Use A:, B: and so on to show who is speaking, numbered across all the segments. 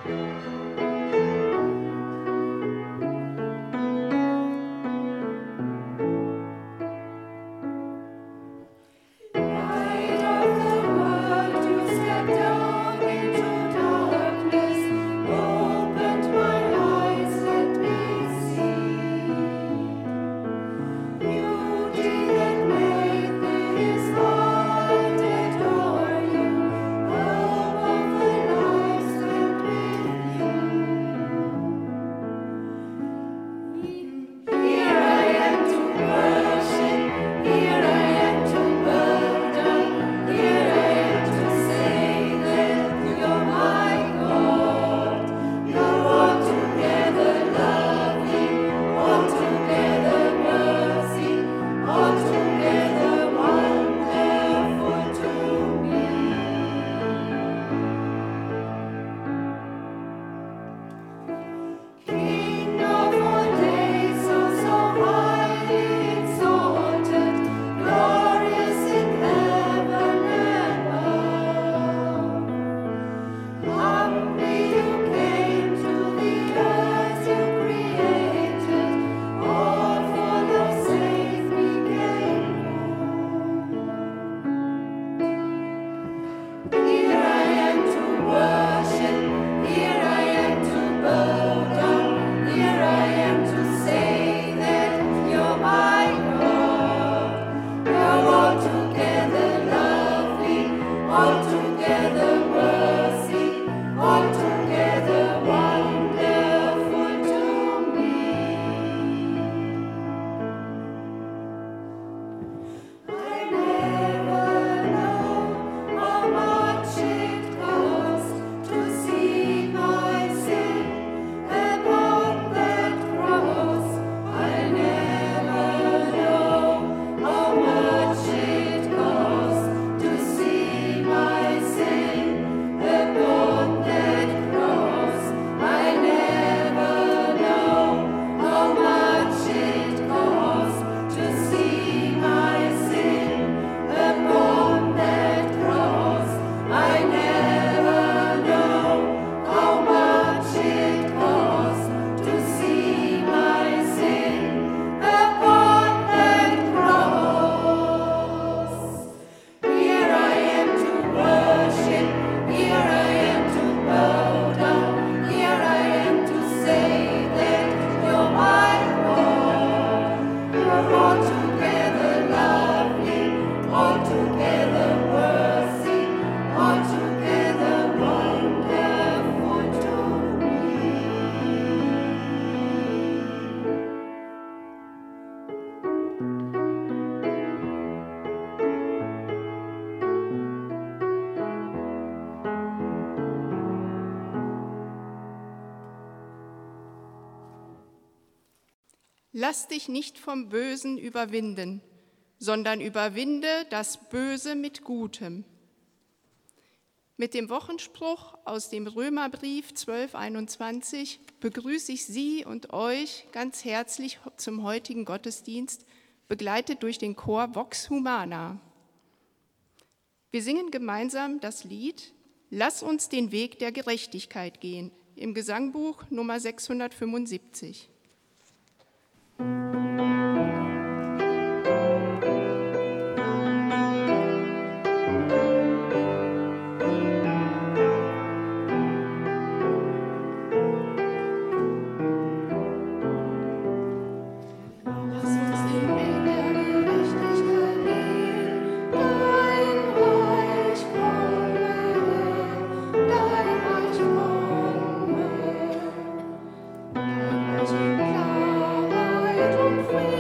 A: Lass dich nicht vom Bösen überwinden, sondern überwinde das Böse mit Gutem. Mit dem Wochenspruch aus dem Römerbrief 12,21 begrüße ich Sie und euch ganz herzlich zum heutigen Gottesdienst, begleitet durch den Chor Vox Humana. Wir singen gemeinsam das Lied Lass uns den Weg der Gerechtigkeit gehen im Gesangbuch Nummer 675.
B: Klarheit und Frieden.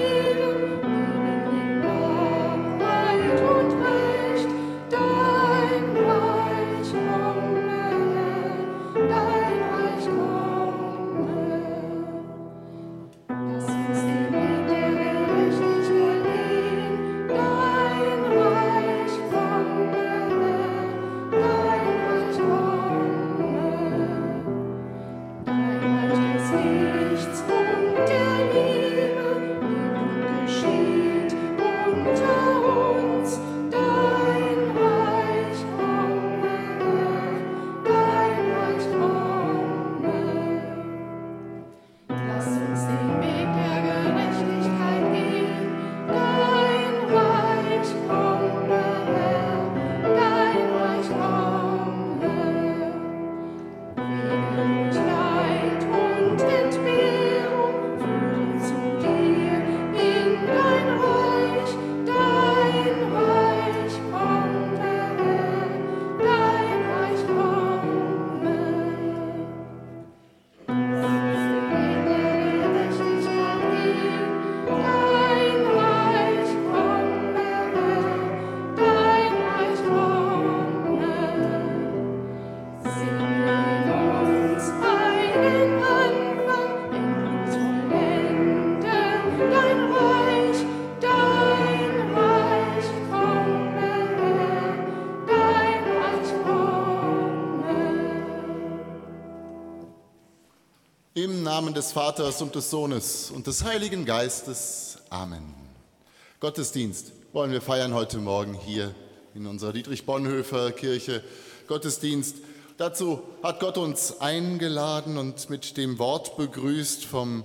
B: Im Namen des Vaters und des Sohnes und des Heiligen Geistes. Amen. Gottesdienst wollen wir feiern heute Morgen hier in unserer Dietrich-Bonhoeffer-Kirche. Gottesdienst, dazu hat Gott uns eingeladen und mit dem Wort begrüßt vom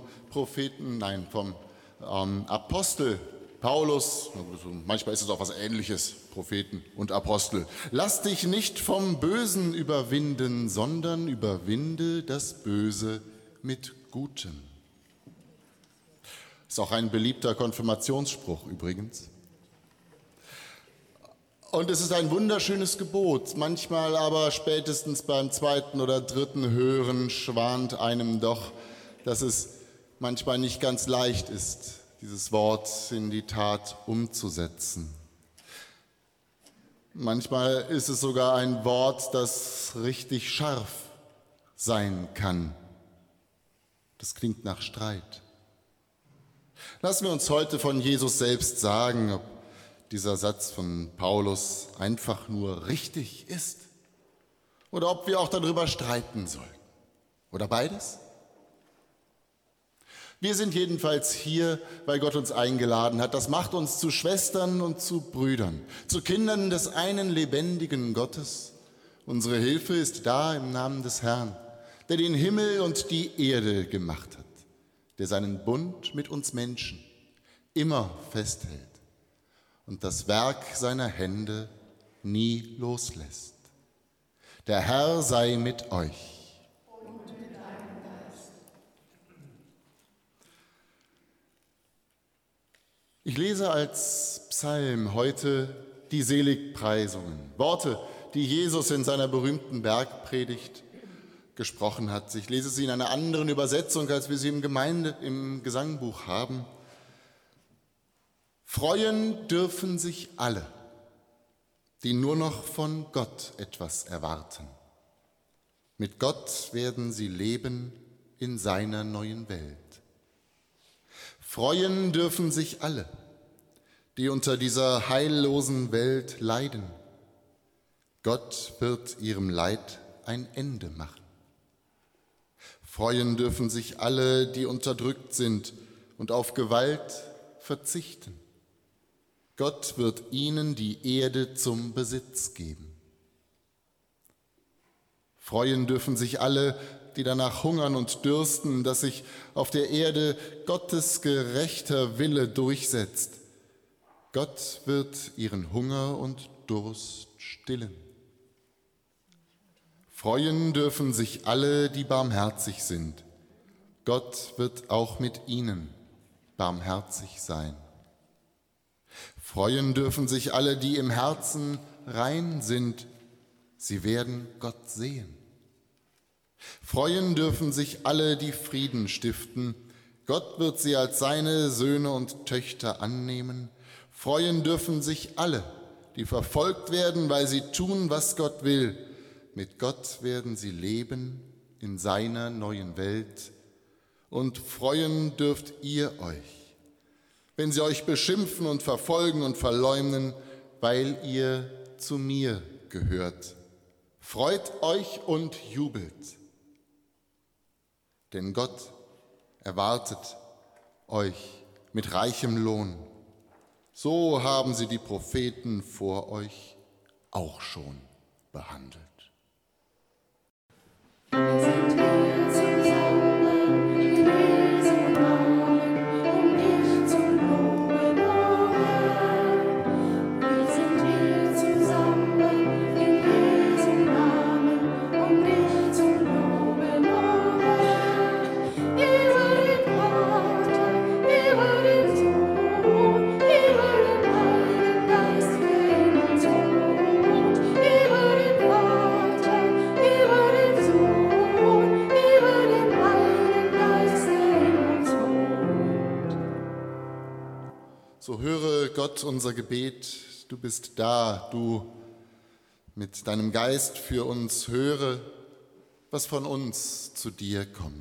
B: Apostel Paulus. Manchmal ist es auch was Ähnliches, Propheten und Apostel. Lass dich nicht vom Bösen überwinden, sondern überwinde das Böse mit Gutem. Ist auch ein beliebter Konfirmationsspruch übrigens. Und es ist ein wunderschönes Gebot. Manchmal aber spätestens beim zweiten oder dritten Hören schwant einem doch, dass es manchmal nicht ganz leicht ist, dieses Wort in die Tat umzusetzen. Manchmal ist es sogar ein Wort, das richtig scharf sein kann. Das klingt nach Streit. Lassen wir uns heute von Jesus selbst sagen, ob dieser Satz von Paulus einfach nur richtig ist oder ob wir auch darüber streiten sollen. Oder beides? Wir sind jedenfalls hier, weil Gott uns eingeladen hat. Das macht uns zu Schwestern und zu Brüdern, zu Kindern des einen lebendigen Gottes. Unsere Hilfe ist da im Namen des Herrn, der den Himmel und die Erde gemacht hat, der seinen Bund mit uns Menschen immer festhält und das Werk seiner Hände nie loslässt. Der Herr sei mit euch.
A: Und mit deinem Geist.
B: Ich lese als Psalm heute die Seligpreisungen, Worte, die Jesus in seiner berühmten Bergpredigt gesprochen hat. Ich lese sie in einer anderen Übersetzung, als wir sie im Gesangbuch haben. Freuen dürfen sich alle, die nur noch von Gott etwas erwarten. Mit Gott werden sie leben in seiner neuen Welt. Freuen dürfen sich alle, die unter dieser heillosen Welt leiden. Gott wird ihrem Leid ein Ende machen. Freuen dürfen sich alle, die unterdrückt sind und auf Gewalt verzichten. Gott wird ihnen die Erde zum Besitz geben. Freuen dürfen sich alle, die danach hungern und dürsten, dass sich auf der Erde Gottes gerechter Wille durchsetzt. Gott wird ihren Hunger und Durst stillen. Freuen dürfen sich alle, die barmherzig sind. Gott wird auch mit ihnen barmherzig sein. Freuen dürfen sich alle, die im Herzen rein sind. Sie werden Gott sehen. Freuen dürfen sich alle, die Frieden stiften. Gott wird sie als seine Söhne und Töchter annehmen. Freuen dürfen sich alle, die verfolgt werden, weil sie tun, was Gott will. Mit Gott werden sie leben in seiner neuen Welt. Und freuen dürft ihr euch, wenn sie euch beschimpfen und verfolgen und verleumden, weil ihr zu mir gehört. Freut euch und jubelt, denn Gott erwartet euch mit reichem Lohn. So haben sie die Propheten vor euch auch schon behandelt.
C: Wir sind hier zusammen in diesem Namen, um dich zu loben, o Herr. Wir sind hier zusammen in diesem Namen, um dich zu loben, o Herr. Über den Vater, über den Sohn, über den Heiligen Geist, der in uns wohnt. Über den Vater, über den Sohn.
B: So höre Gott unser Gebet, du bist da, du mit deinem Geist für uns höre, was von uns zu dir kommt.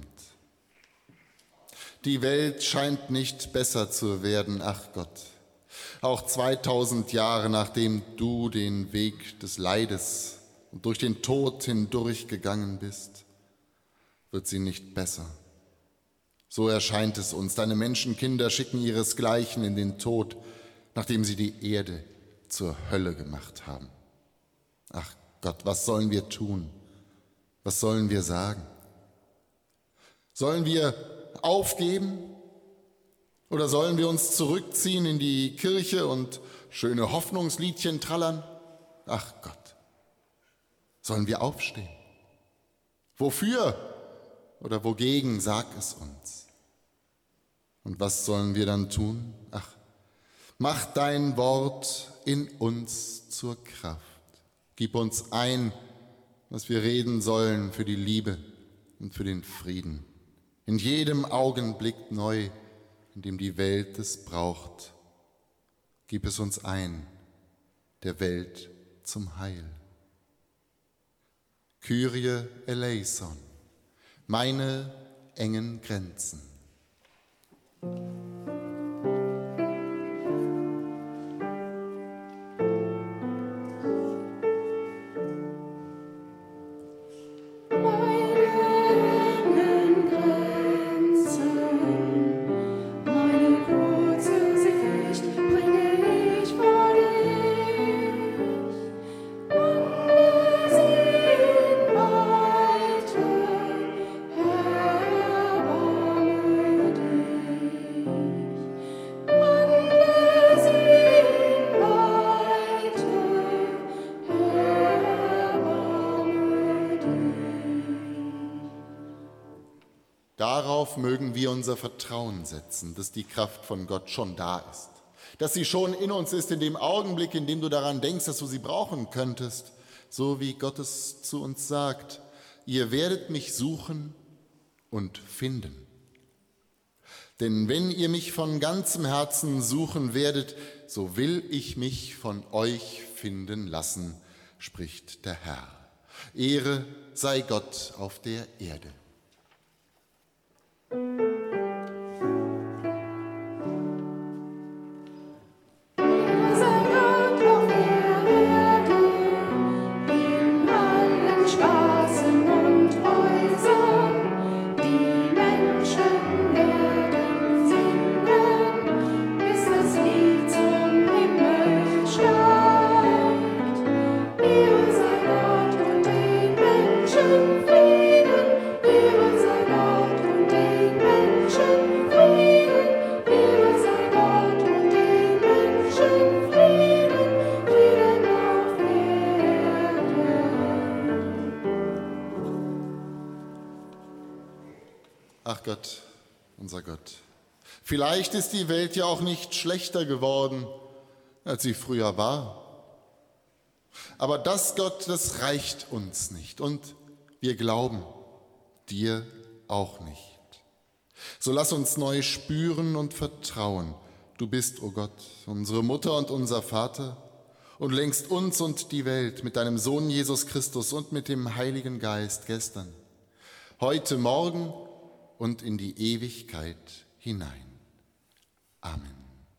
B: Die Welt scheint nicht besser zu werden, ach Gott, auch 2000 Jahre nachdem du den Weg des Leides und durch den Tod hindurchgegangen bist, wird sie nicht besser. So erscheint es uns, deine Menschenkinder schicken ihresgleichen in den Tod, nachdem sie die Erde zur Hölle gemacht haben. Ach Gott, was sollen wir tun? Was sollen wir sagen? Sollen wir aufgeben? Oder sollen wir uns zurückziehen in die Kirche und schöne Hoffnungsliedchen trallern? Ach Gott, sollen wir aufstehen? Wofür oder wogegen, sag es uns. Und was sollen wir dann tun? Ach, mach dein Wort in uns zur Kraft. Gib uns ein, was wir reden sollen für die Liebe und für den Frieden. In jedem Augenblick neu, in dem die Welt es braucht. Gib es uns ein, der Welt zum Heil. Kyrie eleison, meine engen Grenzen. Darauf mögen wir unser Vertrauen setzen, dass die Kraft von Gott schon da ist, dass sie schon in uns ist in dem Augenblick, in dem du daran denkst, dass du sie brauchen könntest, so wie Gott es zu uns sagt, ihr werdet mich suchen und finden. Denn wenn ihr mich von ganzem Herzen suchen werdet, so will ich mich von euch finden lassen, spricht der Herr. Ehre sei Gott auf der Erde. Ach Gott, unser Gott, vielleicht ist die Welt ja auch nicht schlechter geworden, als sie früher war. Aber das, Gott, das reicht uns nicht und wir glauben dir auch nicht. So lass uns neu spüren und vertrauen. Du bist, o Gott, unsere Mutter und unser Vater und lenkst uns und die Welt mit deinem Sohn Jesus Christus und mit dem Heiligen Geist gestern, heute, morgen und in die Ewigkeit hinein. Amen.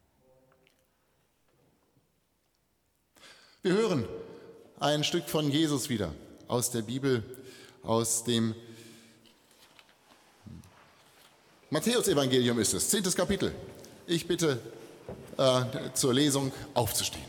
B: Wir hören ein Stück von Jesus wieder aus der Bibel, aus dem Matthäus-Evangelium ist es, 10. Kapitel. Ich bitte zur Lesung aufzustehen.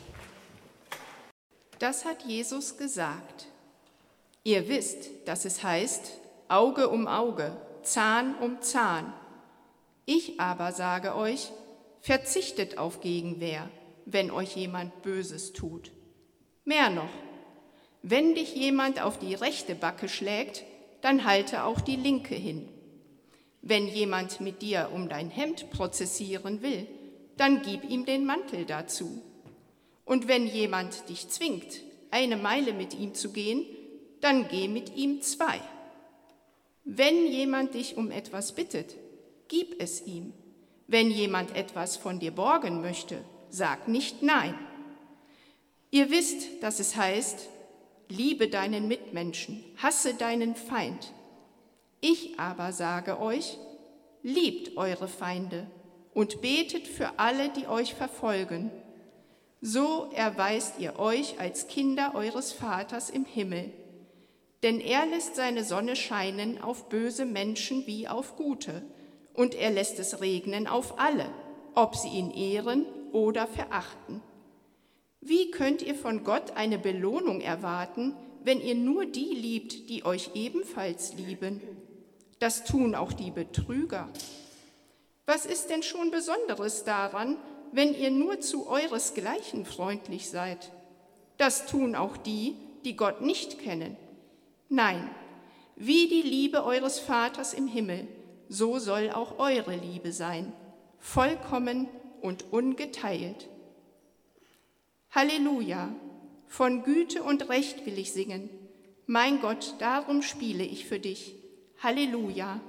A: Das hat Jesus gesagt. Ihr wisst, dass es heißt, Auge um Auge, Zahn um Zahn. Ich aber sage euch, verzichtet auf Gegenwehr, wenn euch jemand Böses tut. Mehr noch, wenn dich jemand auf die rechte Backe schlägt, dann halte auch die linke hin. Wenn jemand mit dir um dein Hemd prozessieren will, dann gib ihm den Mantel dazu. Und wenn jemand dich zwingt, 1 Meile mit ihm zu gehen, dann geh mit ihm 2. Wenn jemand dich um etwas bittet, gib es ihm. Wenn jemand etwas von dir borgen möchte, sag nicht nein. Ihr wisst, dass es heißt, liebe deinen Mitmenschen, hasse deinen Feind. Ich aber sage euch, liebt eure Feinde und betet für alle, die euch verfolgen. So erweist ihr euch als Kinder eures Vaters im Himmel. Denn er lässt seine Sonne scheinen auf böse Menschen wie auf gute und er lässt es regnen auf alle, ob sie ihn ehren oder verachten. Wie könnt ihr von Gott eine Belohnung erwarten, wenn ihr nur die liebt, die euch ebenfalls lieben? Das tun auch die Betrüger. Was ist denn schon Besonderes daran, wenn ihr nur zu euresgleichen freundlich seid? Das tun auch die, die Gott nicht kennen. Nein, wie die Liebe eures Vaters im Himmel, so soll auch eure Liebe sein, vollkommen und ungeteilt. Halleluja, von Güte und Recht will ich singen. Mein Gott, darum spiele ich für dich. Halleluja.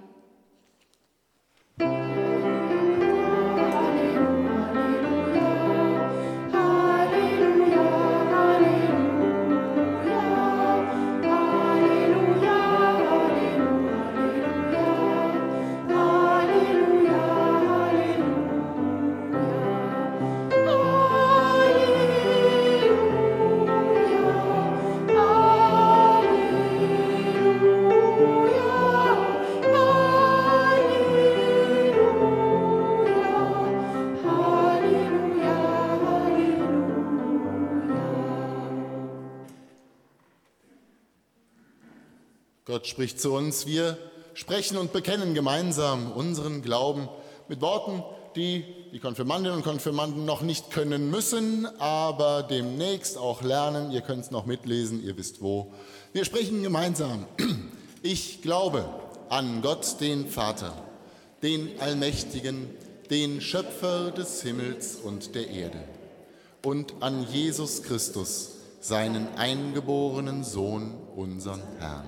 B: Gott spricht zu uns, wir sprechen und bekennen gemeinsam unseren Glauben mit Worten, die die Konfirmandinnen und Konfirmanden noch nicht können müssen, aber demnächst auch lernen. Ihr könnt es noch mitlesen, ihr wisst wo. Wir sprechen gemeinsam. Ich glaube an Gott, den Vater, den Allmächtigen, den Schöpfer des Himmels und der Erde, und an Jesus Christus, seinen eingeborenen Sohn, unseren Herrn,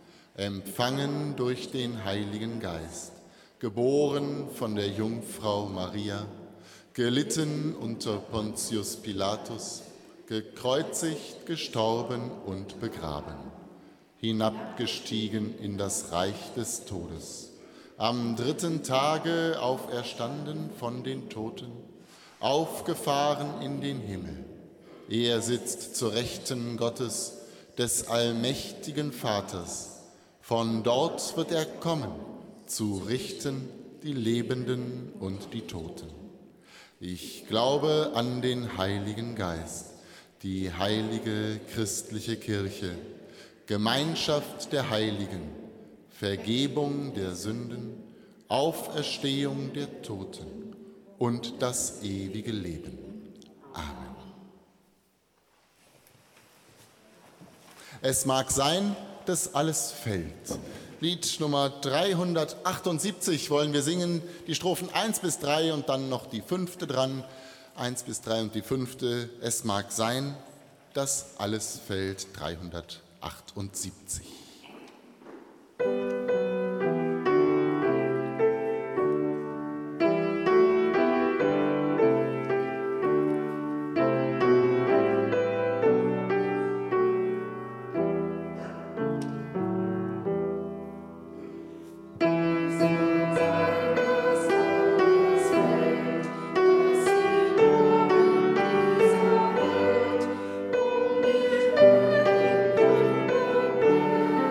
B: empfangen durch den Heiligen Geist, geboren von der Jungfrau Maria, gelitten unter Pontius Pilatus, gekreuzigt, gestorben und begraben, hinabgestiegen in das Reich des Todes, am 3. Tage auferstanden von den Toten, aufgefahren in den Himmel. Er sitzt zur Rechten Gottes, des allmächtigen Vaters. Von dort wird er kommen, zu richten die Lebenden und die Toten. Ich glaube an den Heiligen Geist, die heilige christliche Kirche, Gemeinschaft der Heiligen, Vergebung der Sünden, Auferstehung der Toten und das ewige Leben. Amen. Es mag sein, dass alles fällt. Lied Nummer 378 wollen wir singen, die Strophen 1 bis 3 und dann noch die 5. dran. 1 bis 3 und die 5. Es mag sein, dass alles fällt. 378.
C: Thank you.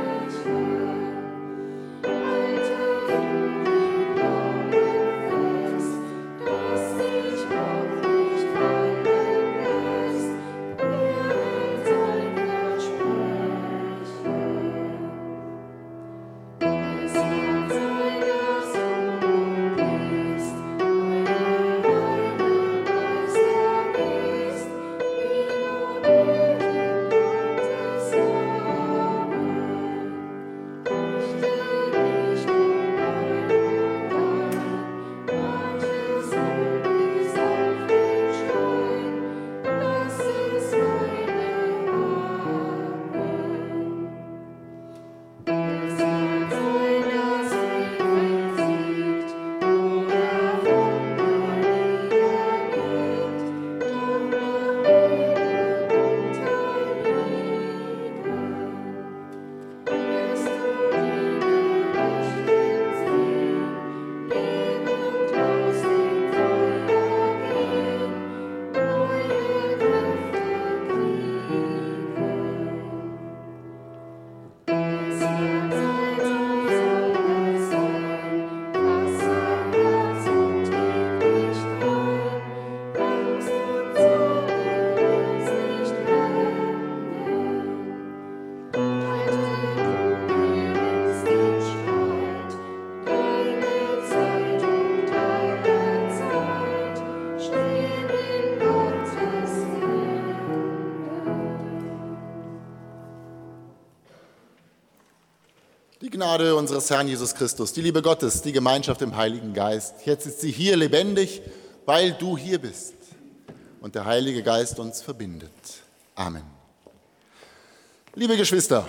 B: Gnade unseres Herrn Jesus Christus, die Liebe Gottes, die Gemeinschaft im Heiligen Geist. Jetzt ist sie hier lebendig, weil du hier bist und der Heilige Geist uns verbindet. Amen. Liebe Geschwister,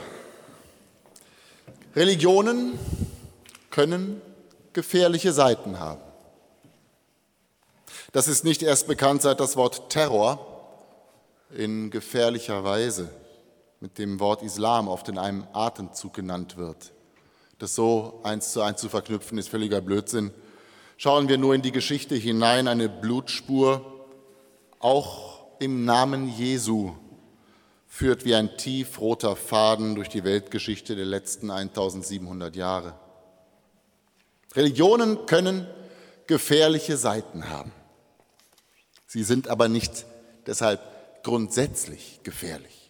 B: Religionen können gefährliche Seiten haben. Das ist nicht erst bekannt, seit das Wort Terror in gefährlicher Weise mit dem Wort Islam oft in einem Atemzug genannt wird. Das so 1:1 zu verknüpfen, ist völliger Blödsinn. Schauen wir nur in die Geschichte hinein, eine Blutspur, auch im Namen Jesu, führt wie ein tiefroter Faden durch die Weltgeschichte der letzten 1700 Jahre. Religionen können gefährliche Seiten haben. Sie sind aber nicht deshalb grundsätzlich gefährlich.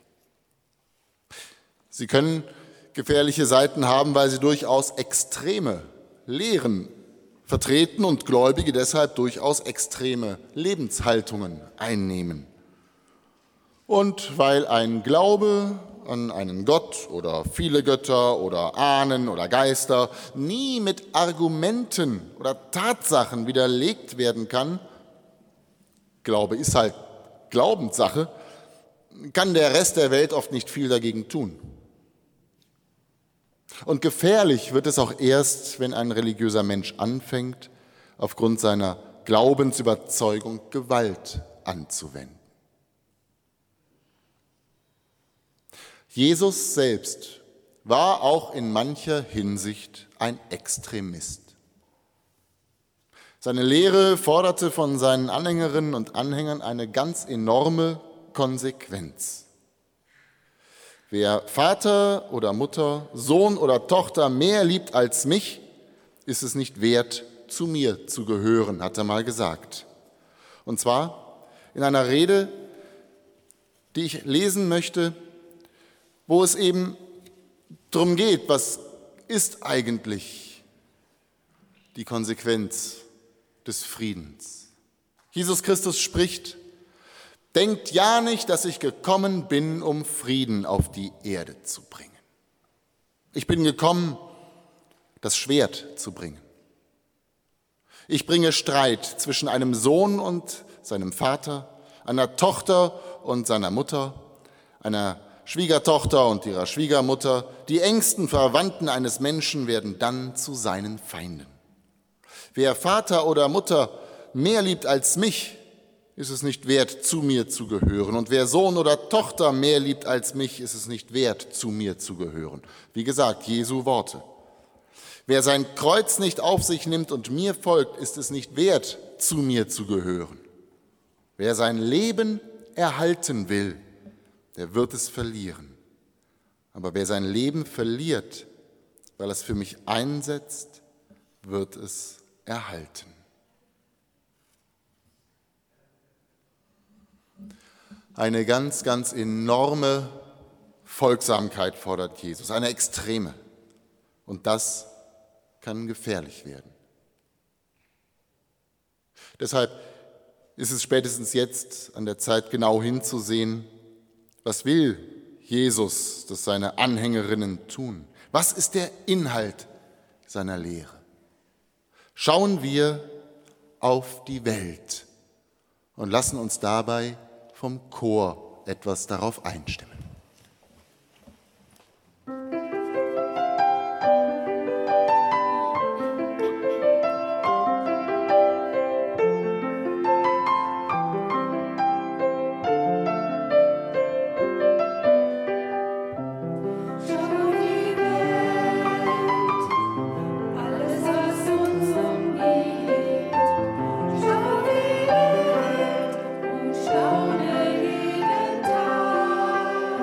B: Sie können gefährliche Seiten haben, weil sie durchaus extreme Lehren vertreten und Gläubige deshalb durchaus extreme Lebenshaltungen einnehmen. Und weil ein Glaube an einen Gott oder viele Götter oder Ahnen oder Geister nie mit Argumenten oder Tatsachen widerlegt werden kann, Glaube ist halt Glaubenssache, kann der Rest der Welt oft nicht viel dagegen tun. Und gefährlich wird es auch erst, wenn ein religiöser Mensch anfängt, aufgrund seiner Glaubensüberzeugung Gewalt anzuwenden. Jesus selbst war auch in mancher Hinsicht ein Extremist. Seine Lehre forderte von seinen Anhängerinnen und Anhängern eine ganz enorme Konsequenz. Wer Vater oder Mutter, Sohn oder Tochter mehr liebt als mich, ist es nicht wert, zu mir zu gehören, hat er mal gesagt. Und zwar in einer Rede, die ich lesen möchte, wo es eben darum geht, was ist eigentlich die Konsequenz des Friedens. Jesus Christus spricht: Denkt ja nicht, dass ich gekommen bin, um Frieden auf die Erde zu bringen. Ich bin gekommen, das Schwert zu bringen. Ich bringe Streit zwischen einem Sohn und seinem Vater, einer Tochter und seiner Mutter, einer Schwiegertochter und ihrer Schwiegermutter. Die engsten Verwandten eines Menschen werden dann zu seinen Feinden. Wer Vater oder Mutter mehr liebt als mich, ist es nicht wert, zu mir zu gehören. Und wer Sohn oder Tochter mehr liebt als mich, ist es nicht wert, zu mir zu gehören. Wie gesagt, Jesu Worte. Wer sein Kreuz nicht auf sich nimmt und mir folgt, ist es nicht wert, zu mir zu gehören. Wer sein Leben erhalten will, der wird es verlieren. Aber wer sein Leben verliert, weil es für mich einsetzt, wird es erhalten. Eine ganz, ganz enorme Folgsamkeit fordert Jesus, eine extreme. Und das kann gefährlich werden. Deshalb ist es spätestens jetzt an der Zeit, genau hinzusehen, was will Jesus, dass seine Anhängerinnen tun? Was ist der Inhalt seiner Lehre? Schauen wir auf die Welt und lassen uns dabei vom Chor etwas darauf einstimmen.
C: Staune jeden Tag.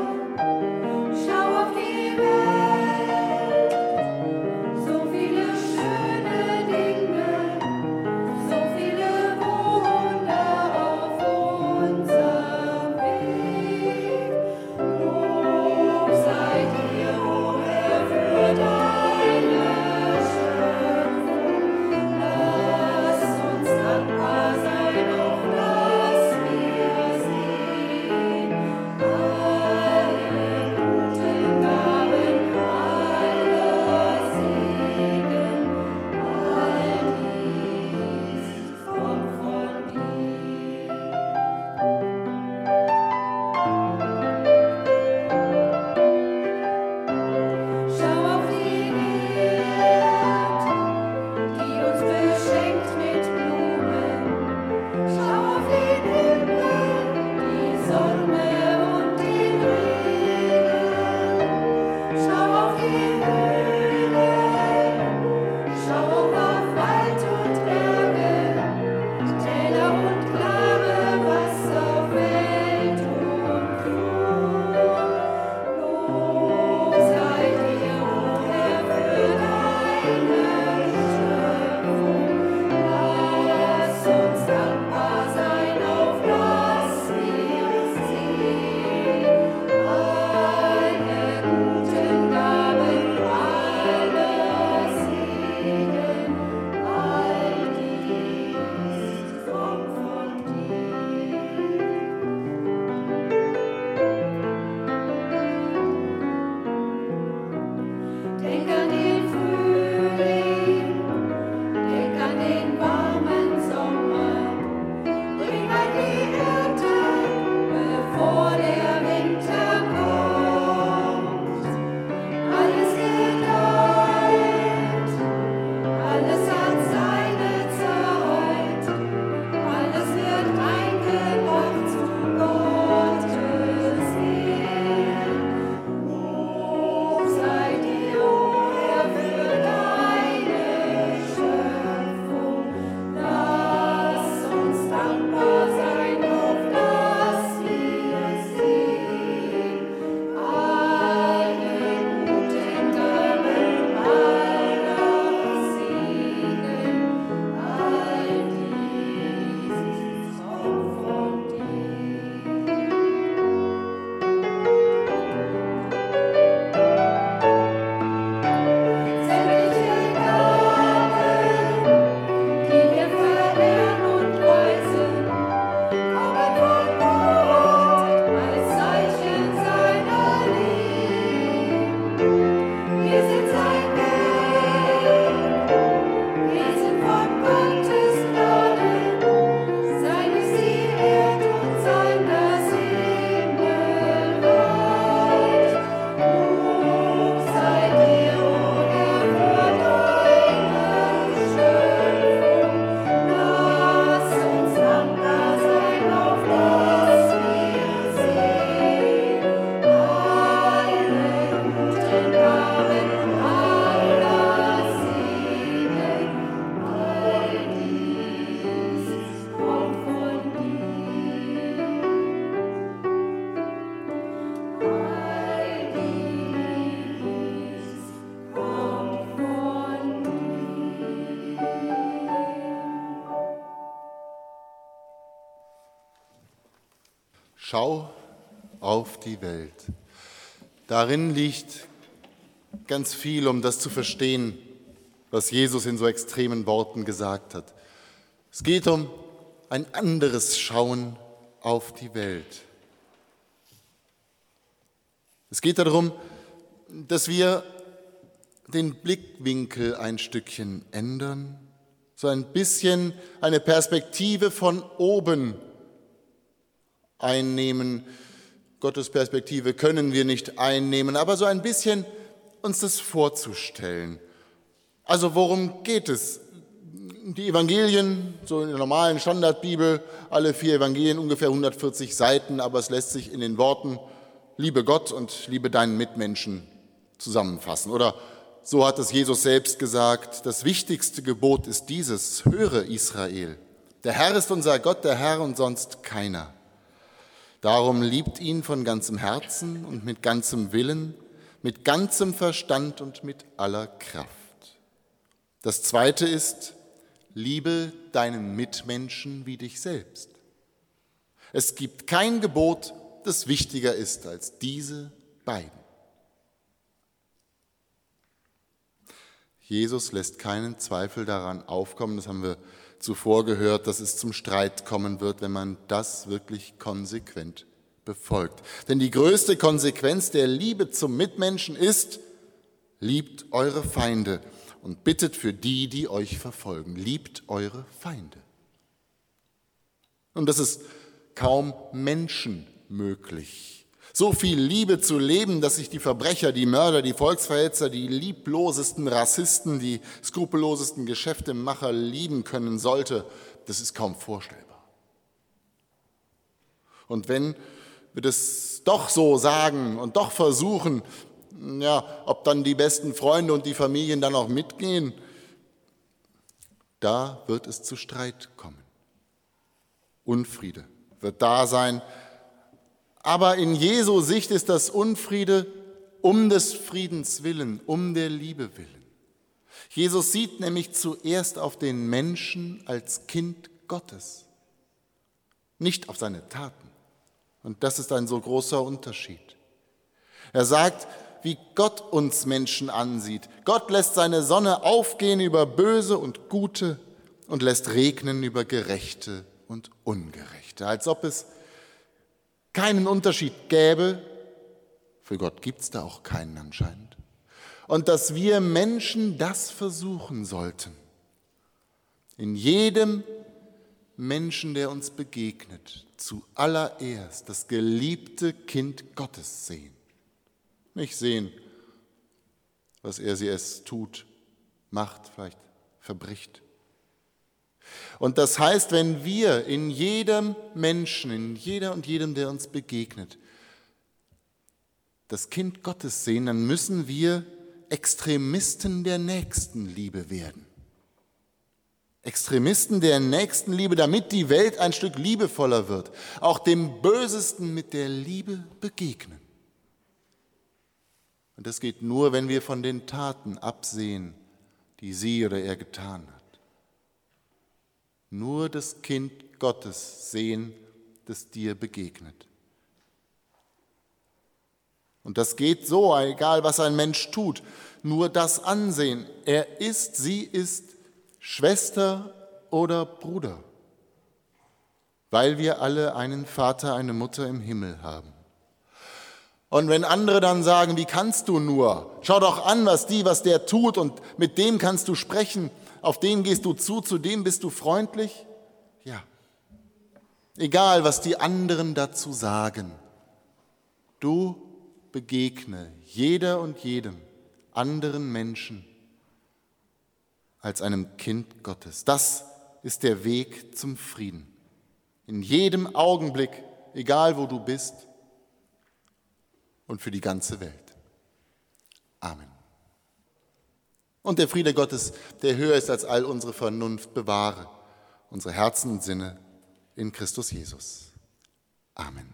B: Schau auf die Welt. Darin liegt ganz viel, um das zu verstehen, was Jesus in so extremen Worten gesagt hat. Es geht um ein anderes Schauen auf die Welt. Es geht darum, dass wir den Blickwinkel ein Stückchen ändern, so ein bisschen eine Perspektive von oben einnehmen. Gottes Perspektive können wir nicht einnehmen, aber so ein bisschen uns das vorzustellen. Also worum geht es? Die Evangelien, so in der normalen Standardbibel, alle 4 Evangelien, ungefähr 140 Seiten, aber es lässt sich in den Worten liebe Gott und liebe deinen Mitmenschen zusammenfassen. Oder so hat es Jesus selbst gesagt, das wichtigste Gebot ist dieses: Höre Israel, der Herr ist unser Gott, der Herr und sonst keiner. Darum liebt ihn von ganzem Herzen und mit ganzem Willen, mit ganzem Verstand und mit aller Kraft. Das zweite ist, liebe deinen Mitmenschen wie dich selbst. Es gibt kein Gebot, das wichtiger ist als diese beiden. Jesus lässt keinen Zweifel daran aufkommen, das haben wir zuvor gehört, dass es zum Streit kommen wird, wenn man das wirklich konsequent befolgt. Denn die größte Konsequenz der Liebe zum Mitmenschen ist, liebt eure Feinde und bittet für die, die euch verfolgen. Liebt eure Feinde. Und das ist kaum menschenmöglich. So viel Liebe zu leben, dass sich die Verbrecher, die Mörder, die Volksverhetzer, die lieblosesten Rassisten, die skrupellosesten Geschäftemacher lieben können sollte, das ist kaum vorstellbar. Und wenn wir das doch so sagen und doch versuchen, ja, ob dann die besten Freunde und die Familien dann auch mitgehen, da wird es zu Streit kommen. Unfriede wird da sein. Aber in Jesu Sicht ist das Unfriede um des Friedens willen, um der Liebe willen. Jesus sieht nämlich zuerst auf den Menschen als Kind Gottes, nicht auf seine Taten. Und das ist ein so großer Unterschied. Er sagt, wie Gott uns Menschen ansieht. Gott lässt seine Sonne aufgehen über Böse und Gute und lässt regnen über Gerechte und Ungerechte, als ob es keinen Unterschied gäbe. Für Gott gibt es da auch keinen anscheinend. Und dass wir Menschen das versuchen sollten, in jedem Menschen, der uns begegnet, zuallererst das geliebte Kind Gottes sehen. Nicht sehen, was es tut, macht, vielleicht verbricht. Und das heißt, wenn wir in jedem Menschen, in jeder und jedem, der uns begegnet, das Kind Gottes sehen, dann müssen wir Extremisten der Nächstenliebe werden. Extremisten der Nächstenliebe, damit die Welt ein Stück liebevoller wird, auch dem Bösesten mit der Liebe begegnen. Und das geht nur, wenn wir von den Taten absehen, die sie oder er getan hat. Nur das Kind Gottes sehen, das dir begegnet. Und das geht so, egal was ein Mensch tut, nur das ansehen. Er ist, sie ist Schwester oder Bruder, weil wir alle einen Vater, eine Mutter im Himmel haben. Und wenn andere dann sagen, wie kannst du nur? Schau doch an, was der tut und mit dem kannst du sprechen, auf den gehst du zu dem bist du freundlich. Ja, egal, was die anderen dazu sagen, du begegne jeder und jedem anderen Menschen als einem Kind Gottes. Das ist der Weg zum Frieden. In jedem Augenblick, egal wo du bist und für die ganze Welt. Amen. Und der Friede Gottes, der höher ist als all unsere Vernunft, bewahre unsere Herzen und Sinne in Christus Jesus. Amen.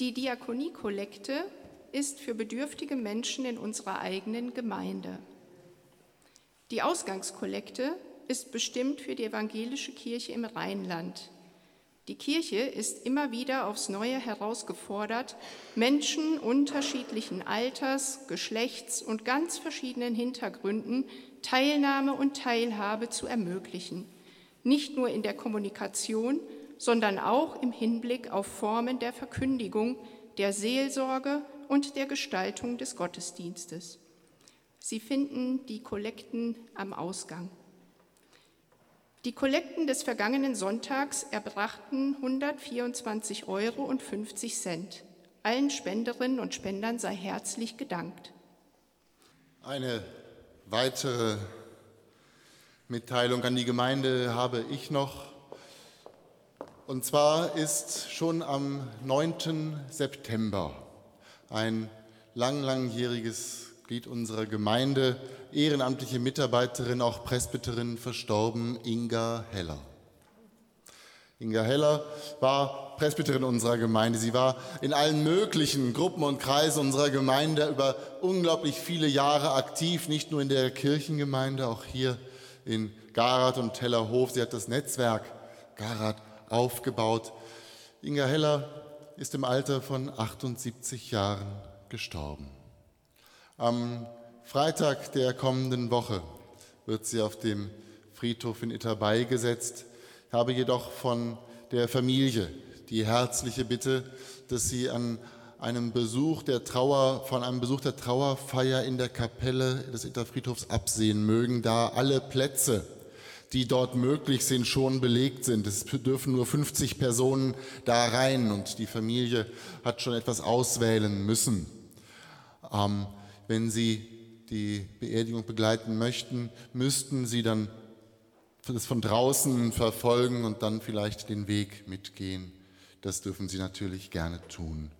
A: Die Diakoniekollekte ist für bedürftige Menschen in unserer eigenen Gemeinde. Die Ausgangskollekte ist bestimmt für die evangelische Kirche im Rheinland. Die Kirche ist immer wieder aufs Neue herausgefordert, Menschen unterschiedlichen Alters, Geschlechts und ganz verschiedenen Hintergründen Teilnahme und Teilhabe zu ermöglichen. Nicht nur in der Kommunikation, sondern auch im Hinblick auf Formen der Verkündigung, der Seelsorge und der Gestaltung des Gottesdienstes. Sie finden die Kollekten am Ausgang. Die Kollekten des vergangenen Sonntags erbrachten 124,50 €. Allen Spenderinnen und Spendern sei herzlich gedankt.
B: Eine weitere Mitteilung an die Gemeinde habe ich noch. Und zwar ist schon am 9. September ein langjähriges Glied unserer Gemeinde, ehrenamtliche Mitarbeiterin, auch Presbyterin, verstorben, Inga Heller. Inga Heller war Presbyterin unserer Gemeinde. Sie war in allen möglichen Gruppen und Kreisen unserer Gemeinde über unglaublich viele Jahre aktiv, nicht nur in der Kirchengemeinde, auch hier in Garath und Tellerhof. Sie hat das Netzwerk Garath aufgebaut. Inga Heller ist im Alter von 78 Jahren gestorben. Am Freitag der kommenden Woche wird sie auf dem Friedhof in Itter beigesetzt. Ich habe jedoch von der Familie die herzliche Bitte, dass sie an einem Besuch der Trauerfeier in der Kapelle des Itter Friedhofs absehen mögen, da alle Plätze, die dort möglich sind, schon belegt sind. Es dürfen nur 50 Personen da rein und die Familie hat schon etwas auswählen müssen. Wenn Sie die Beerdigung begleiten möchten, müssten Sie dann das von draußen verfolgen und dann vielleicht den Weg mitgehen. Das dürfen Sie natürlich gerne tun.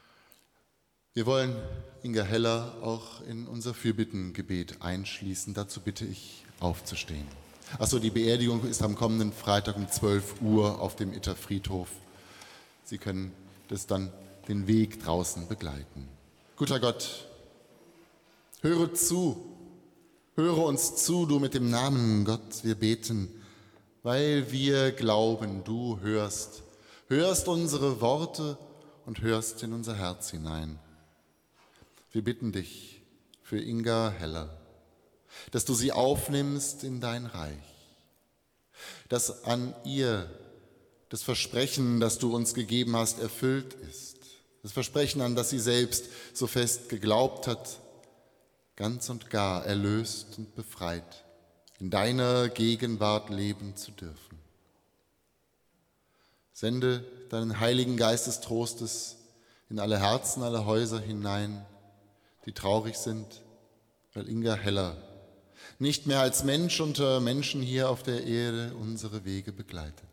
B: Wir wollen Inga Heller auch in unser Fürbittengebet einschließen. Dazu bitte ich aufzustehen. Achso, die Beerdigung ist am kommenden Freitag um 12 Uhr auf dem Itter Friedhof. Sie können den Weg draußen begleiten. Guter Gott, höre uns zu, du mit dem Namen Gott, wir beten, weil wir glauben, du hörst unsere Worte und hörst in unser Herz hinein. Wir bitten dich für Inga Heller, dass du sie aufnimmst in dein Reich, dass an ihr das Versprechen, das du uns gegeben hast, erfüllt ist, das Versprechen, an das sie selbst so fest geglaubt hat, ganz und gar erlöst und befreit, in deiner Gegenwart leben zu dürfen. Sende deinen Heiligen Geist des Trostes in alle Herzen, alle Häuser hinein, die traurig sind, weil Inga Heller nicht mehr als Mensch unter Menschen hier auf der Erde unsere Wege begleitet.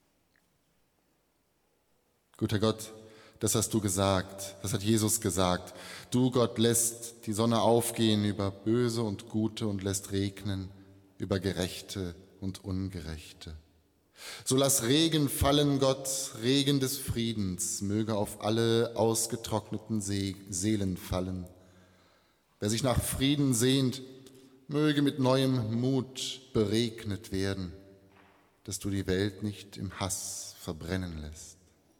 B: Guter Gott, das hast du gesagt, das hat Jesus gesagt. Du, Gott, lässt die Sonne aufgehen über Böse und Gute und lässt regnen über Gerechte und Ungerechte. So lass Regen fallen, Gott, Regen des Friedens, möge auf alle ausgetrockneten Seelen fallen. Wer sich nach Frieden sehnt, möge mit neuem Mut beregnet werden, dass du die Welt nicht im Hass verbrennen lässt.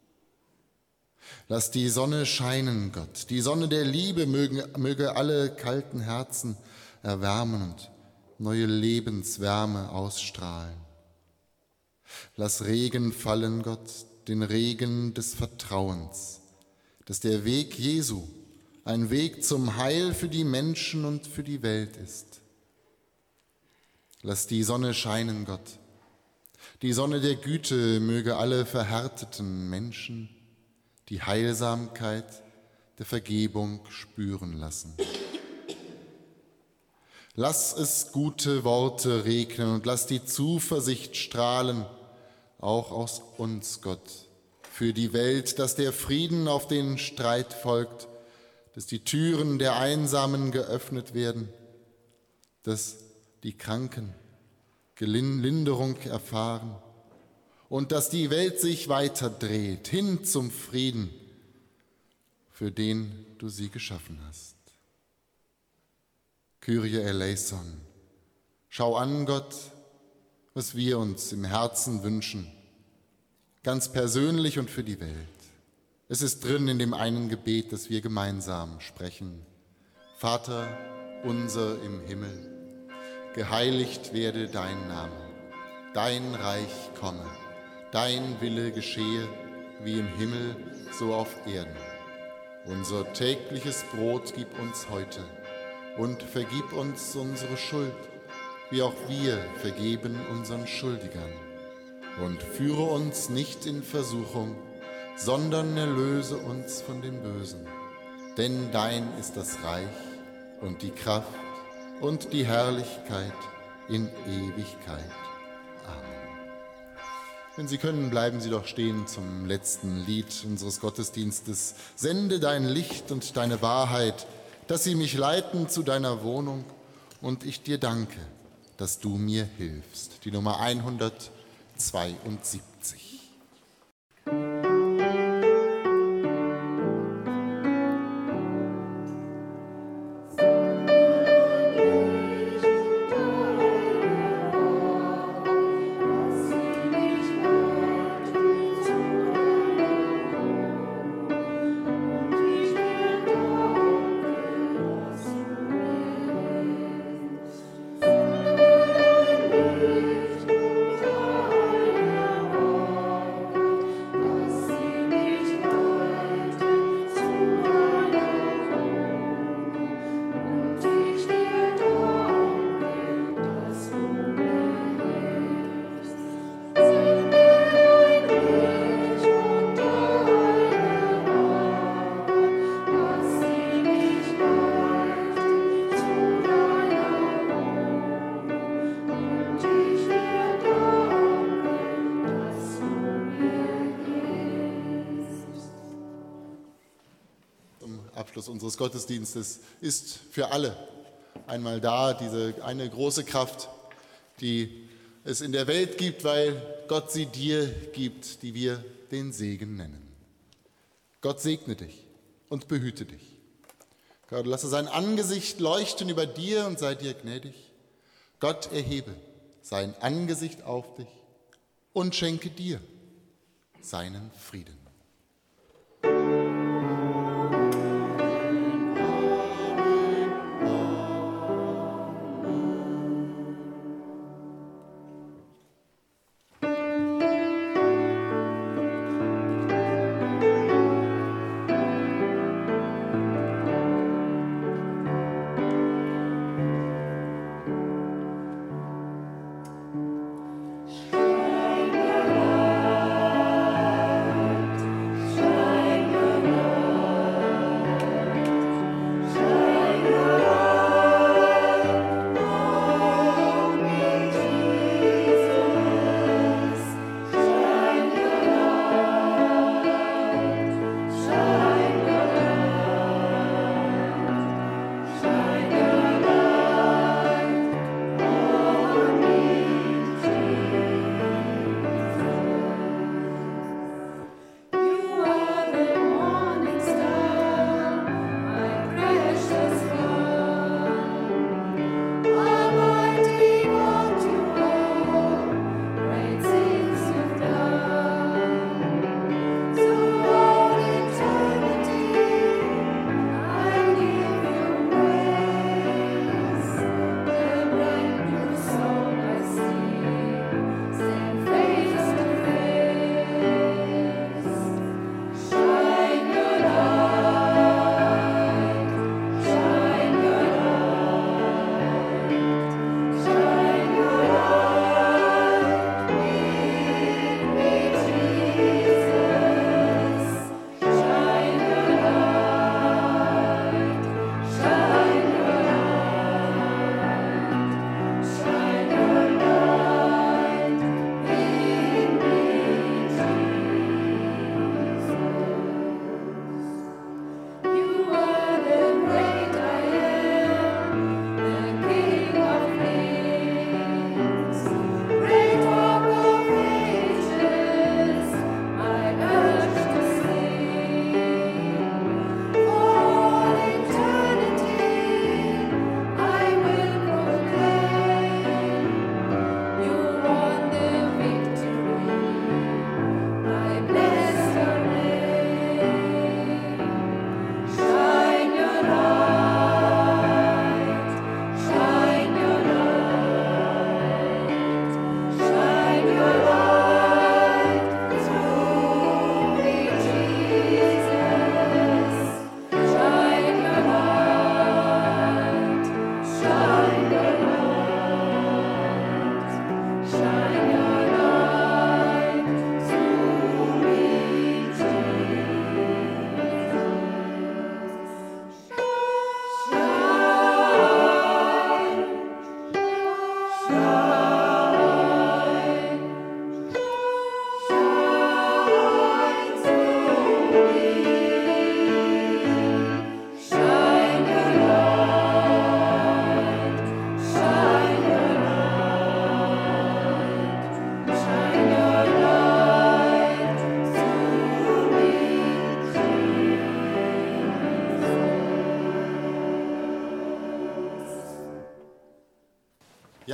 B: Lass die Sonne scheinen, Gott, die Sonne der Liebe möge alle kalten Herzen erwärmen und neue Lebenswärme ausstrahlen. Lass Regen fallen, Gott, den Regen des Vertrauens, dass der Weg Jesu ein Weg zum Heil für die Menschen und für die Welt ist. Lass die Sonne scheinen, Gott, die Sonne der Güte möge alle verhärteten Menschen die Heilsamkeit der Vergebung spüren lassen. Lass es gute Worte regnen und lass die Zuversicht strahlen, auch aus uns, Gott, für die Welt, dass der Frieden auf den Streit folgt, dass die Türen der Einsamen geöffnet werden, dass die Kranken Linderung erfahren und dass die Welt sich weiter dreht hin zum Frieden für den du sie geschaffen hast. Kyrie eleison, schau an, Gott, was wir uns im Herzen wünschen, ganz persönlich und für die Welt. Es ist drin in dem einen Gebet, das wir gemeinsam sprechen. Vater unser im Himmel, geheiligt werde dein Name, dein Reich komme, dein Wille geschehe, wie im Himmel, so auf Erden. Unser tägliches Brot gib uns heute und vergib uns unsere Schuld, wie auch wir vergeben unseren Schuldigern. Und führe uns nicht in Versuchung, sondern erlöse uns von dem Bösen. Denn dein ist das Reich und die Kraft und die Herrlichkeit in Ewigkeit. Amen. Wenn Sie können, bleiben Sie doch stehen zum letzten Lied unseres Gottesdienstes. Sende dein Licht und deine Wahrheit, dass sie mich leiten zu deiner Wohnung, und ich dir danke, dass du mir hilfst. Die Nummer 172. Unseres Gottesdienstes ist für alle einmal da, diese eine große Kraft, die es in der Welt gibt, weil Gott sie dir gibt, die wir den Segen nennen. Gott segne dich und behüte dich. Gott lasse sein Angesicht leuchten über dir und sei dir gnädig. Gott erhebe sein Angesicht auf dich und schenke dir seinen Frieden.
C: Schreibe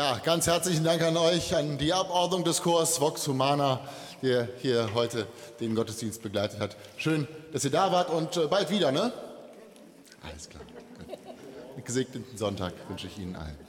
B: Ja, ganz herzlichen Dank an euch, an die Abordnung des Chors Vox Humana, der hier heute den Gottesdienst begleitet hat. Schön, dass ihr da wart und bald wieder, ne? Alles klar. Einen gesegneten Sonntag wünsche ich Ihnen allen.